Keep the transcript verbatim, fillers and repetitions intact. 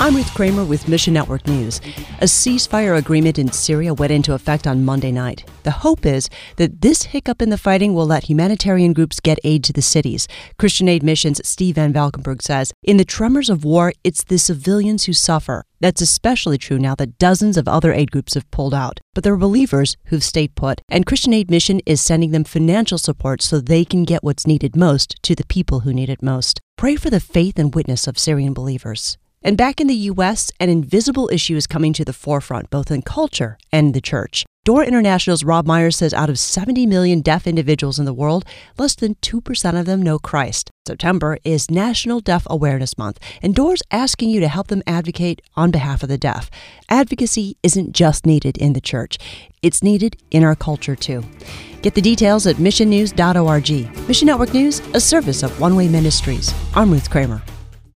I'm Ruth Kramer with Mission Network News. A ceasefire agreement in Syria went into effect on Monday night. The hope is that this hiccup in the fighting will let humanitarian groups get aid to the cities. Christian Aid Mission's Steve Van Valkenburg says, in the tremors of war, it's the civilians who suffer. That's especially true now that dozens of other aid groups have pulled out. But there are believers who've stayed put, and Christian Aid Mission is sending them financial support so they can get what's needed most to the people who need it most. Pray for the faith and witness of Syrian believers. And back in the U S, an invisible issue is coming to the forefront, both in culture and the church. Door International's Rob Myers says out of seventy million deaf individuals in the world, less than two percent of them know Christ. September is National Deaf Awareness Month, and Door's asking you to help them advocate on behalf of the deaf. Advocacy isn't just needed in the church. It's needed in our culture, too. Get the details at mission news dot org. Mission Network News, a service of One Way Ministries. I'm Ruth Kramer.